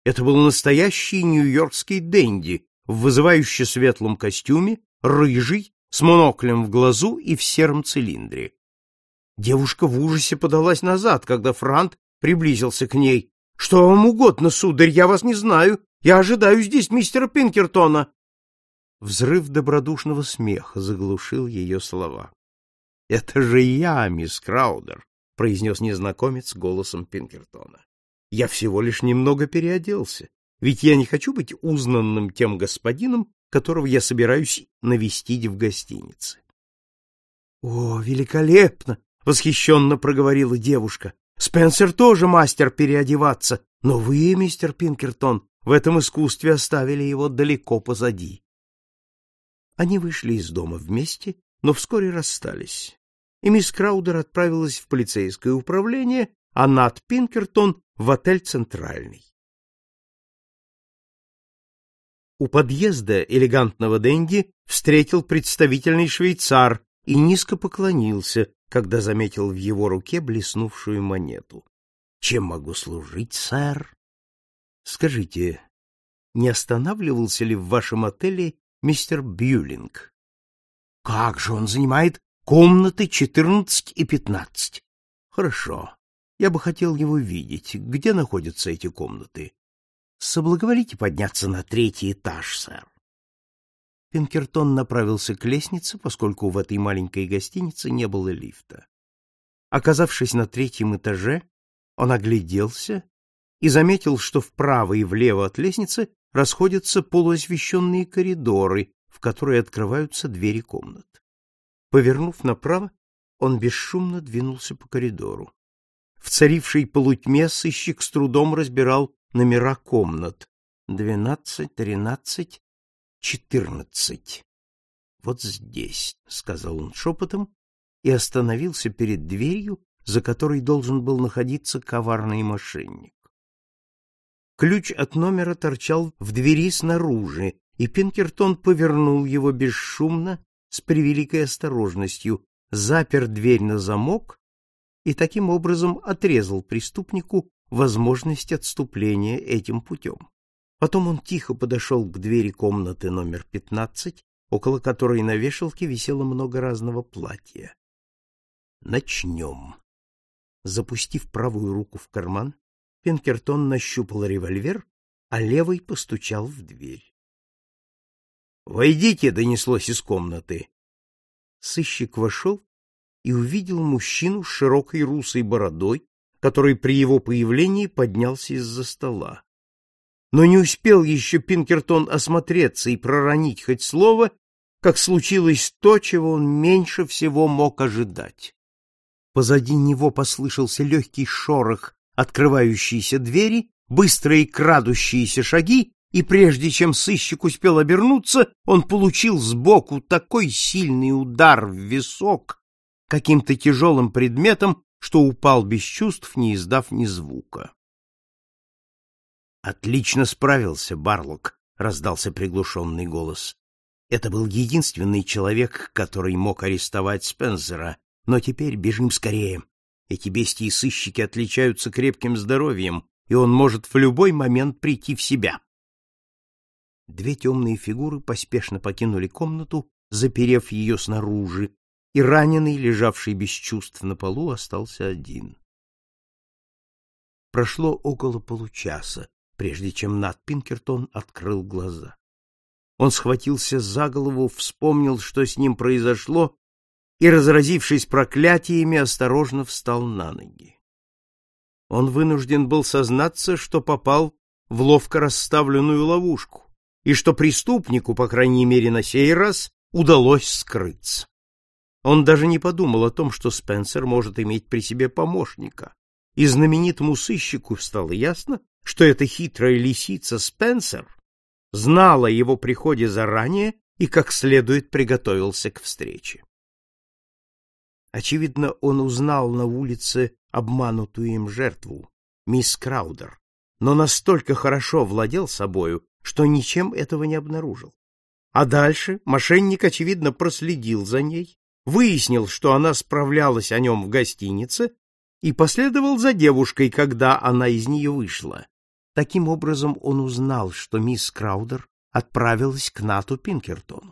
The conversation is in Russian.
Это был настоящий нью-йоркский денди в вызывающе светлом костюме, рыжий, с моноклем в глазу и в сером цилиндре. Девушка в ужасе подалась назад, когда Франт приблизился к ней. — Что вам угодно, сударь, я вас не знаю. Я ожидаю здесь мистера Пинкертона. Взрыв добродушного смеха заглушил ее слова. — Это же я, мисс Краудер, — произнес незнакомец голосом Пинкертона. — Я всего лишь немного переоделся, ведь я не хочу быть узнанным тем господином, которого я собираюсь навестить в гостинице. — О, великолепно! — восхищенно проговорила девушка. — Спенсер тоже мастер переодеваться, но вы, мистер Пинкертон, в этом искусстве оставили его далеко позади. Они вышли из дома вместе, но вскоре расстались, и мисс Краудер отправилась в полицейское управление, а Нат Пинкертон — в отель «Центральный». У подъезда элегантного денди встретил представительный швейцар и низко поклонился, когда заметил в его руке блеснувшую монету. — Чем могу служить, сэр? — Скажите, не останавливался ли в вашем отеле мистер Бьюлинг? — Как же, он занимает комнаты 14 и 15. — Хорошо. Я бы хотел его видеть. Где находятся эти комнаты? — Соблаговолите подняться на 3-й этаж, сэр. Пинкертон направился к лестнице, поскольку в этой маленькой гостинице не было лифта. Оказавшись на 3-м этаже, он огляделся и заметил, что вправо и влево от лестницы расходятся полуосвещенные коридоры, в которые открываются двери комнат. Повернув направо, он бесшумно двинулся по коридору. В царившей полутьме сыщик с трудом разбирал номера комнат. 12, 13, 14. Вот здесь, — сказал он шепотом и остановился перед дверью, за которой должен был находиться коварный мошенник. Ключ от номера торчал в двери снаружи, и Пинкертон повернул его бесшумно, с превеликой осторожностью, запер дверь на замок и таким образом отрезал преступнику возможность отступления этим путем. Потом он тихо подошел к двери комнаты номер 15, около которой на вешалке висело много разного платья. Начнем. Запустив правую руку в карман, Пинкертон нащупал револьвер, а левой постучал в дверь. «Войдите!» — донеслось из комнаты. Сыщик вошел и увидел мужчину с широкой русой бородой, который при его появлении поднялся из-за стола. Но не успел еще Пинкертон осмотреться и проронить хоть слово, как случилось то, чего он меньше всего мог ожидать. Позади него послышался легкий шорох открывающейся двери, быстрые крадущиеся шаги, и прежде чем сыщик успел обернуться, он получил сбоку такой сильный удар в висок каким-то тяжелым предметом, что упал без чувств, не издав ни звука. «Отлично справился, Барлок», — раздался приглушенный голос. Это был единственный человек, который мог арестовать Спенсера, но теперь бежим скорее. Эти бестии-сыщики отличаются крепким здоровьем, и он может в любой момент прийти в себя. Две темные фигуры поспешно покинули комнату, заперев ее снаружи, и раненый, лежавший без чувств на полу, остался один. Прошло около получаса, прежде чем Нат Пинкертон открыл глаза. Он схватился за голову, вспомнил, что с ним произошло, и, разразившись проклятиями, осторожно встал на ноги. Он вынужден был сознаться, что попал в ловко расставленную ловушку, и что преступнику, по крайней мере на сей раз, удалось скрыться. Он даже не подумал о том, что Спенсер может иметь при себе помощника, и знаменитому сыщику стало ясно, что эта хитрая лисица Спенсер знала о его приходе заранее и как следует приготовился к встрече. Очевидно, он узнал на улице обманутую им жертву, мисс Краудер, но настолько хорошо владел собою, что ничем этого не обнаружил. А дальше мошенник, очевидно, проследил за ней, выяснил, что она справлялась о нем в гостинице, и последовал за девушкой, когда она из нее вышла. Таким образом он узнал, что мисс Краудер отправилась к Нату Пинкертону.